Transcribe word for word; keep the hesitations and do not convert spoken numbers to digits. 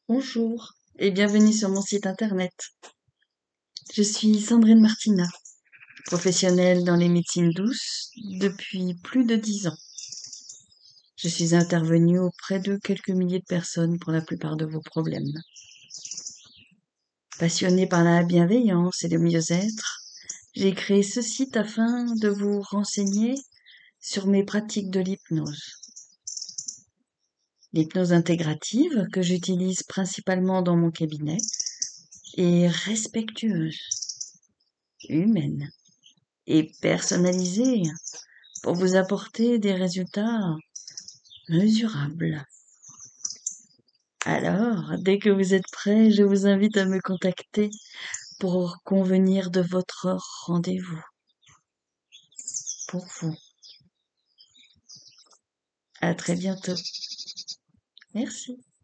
Bonjour et bienvenue sur mon site internet. Je suis Sandrine Martina, professionnelle dans les médecines douces depuis plus de dix ans. Je suis intervenue auprès de quelques milliers de personnes pour la plupart de vos problèmes. Passionnée par la bienveillance et le mieux-être, j'ai créé ce site afin de vous renseigner sur mes pratiques de l'hypnose. L'hypnose intégrative, que j'utilise principalement dans mon cabinet, est respectueuse, humaine et personnalisée pour vous apporter des résultats mesurables. Alors, dès que vous êtes prêt, je vous invite à me contacter pour convenir de votre rendez-vous pour vous. À très bientôt. Merci.